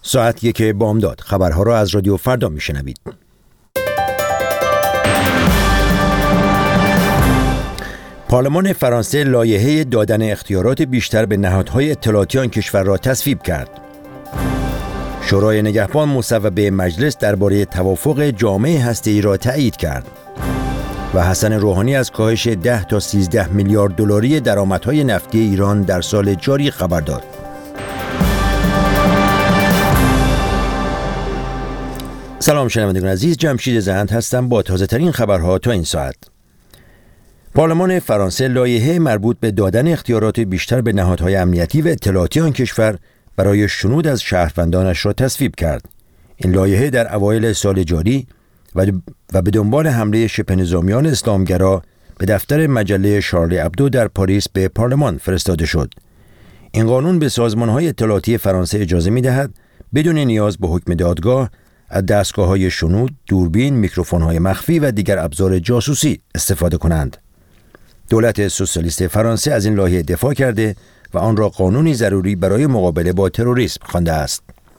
ساعت 1 بامداد. خبرها را از رادیو فردا میشنوید. پارلمان فرانسه لایحه دادن اختیارات بیشتر به نهادهای اطلاعاتی آن کشور را تصویب کرد. شورای نگهبان مصوبه مجلس درباره توافق جامع هسته‌ای را تایید کرد. و حسن روحانی از کاهش 10 تا 13 میلیارد دلاری درآمدهای نفتی ایران در سال جاری خبر داد. سلام شنوندگان عزیز، جمشید زند هستم با تازه ترین خبرها تا این ساعت. پارلمان فرانسه لایحه مربوط به دادن اختیارات بیشتر به نهادهای امنیتی و اطلاعاتی آن کشور برای شنود از شهروندانش را تصویب کرد. این لایحه در اوایل سال جاری و به دنبال حمله شبه نظامیان اسلامگرا به دفتر مجله شارلی ابدو در پاریس به پارلمان فرستاده شد. این قانون به سازمان‌های اطلاعاتی فرانسه اجازه می‌دهد بدون نیاز به حکم دادگاه از دستگاه‌های شنود، دوربین، میکروفون‌های مخفی و دیگر ابزار جاسوسی استفاده کنند. دولت سوسیالیست فرانسه از این لایحه دفاع کرده و آن را قانونی ضروری برای مقابله با تروریسم خوانده است.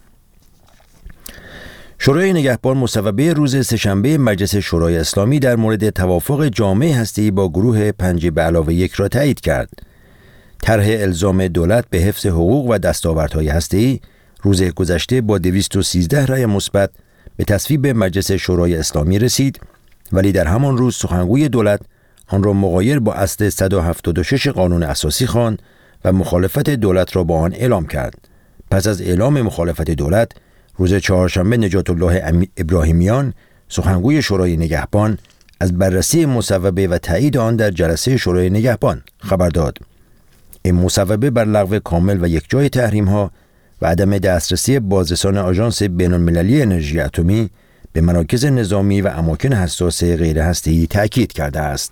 شورای نگهبان مصوبه روز سه‌شنبه مجلس شورای اسلامی در مورد توافق جامع هسته‌ای با گروه 5+1 را تایید کرد. طرح الزام دولت به حفظ حقوق و دستاوردهای هسته‌ای روز گذشته با 213 رأی مثبت به تصویب مجلس شورای اسلامی رسید، ولی در همان روز سخنگوی دولت آن را مغایر با اصل 176 قانون اساسی خواند و مخالفت دولت را با آن اعلام کرد. پس از اعلام مخالفت دولت، روز چهارشنبه نجات الله ابراهیمیان، سخنگوی شورای نگهبان، از بررسی مصوبه و تایید آن در جلسه شورای نگهبان خبر داد. این مصوبه بر لغو کامل و یکجای تحریم‌ها و عدم دسترسی بازرسان آژانس بین‌المللی انرژی اتمی به مراکز نظامی و اماکن حساس غیر هسته‌ای تأکید کرده است.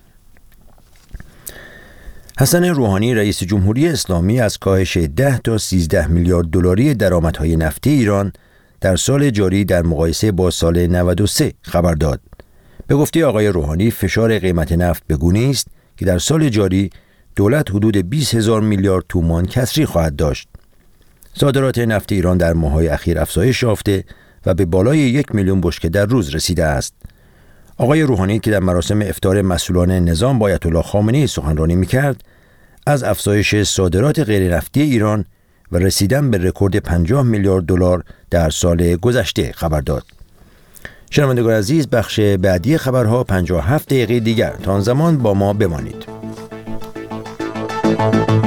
حسن روحانی رئیس جمهوری اسلامی از کاهش 10 تا 13 میلیارد دلاری درآمدهای نفتی ایران در سال جاری در مقایسه با سال 93 خبر داد. به گفته آقای روحانی، فشار قیمت نفت به گونه‌ای است که در سال جاری دولت حدود 20,000 میلیارد تومان کسری خواهد داشت. صادرات نفت ایران در ماه‌های اخیر افزایش یافته و به بالای 1 میلیون بشکه در روز رسیده است. آقای روحانی که در مراسم افطار مسئولان نظام با آیت الله خامنه‌ای سخنرانی می‌کرد، از افزایش صادرات غیر نفتی ایران و رسیدن به رکورد 50 میلیارد دلار در سال گذشته خبر داد. شنوندگان عزیز، بخش بعدی خبرها 57 دقیقه دیگر تا آن زمان با ما بمانید.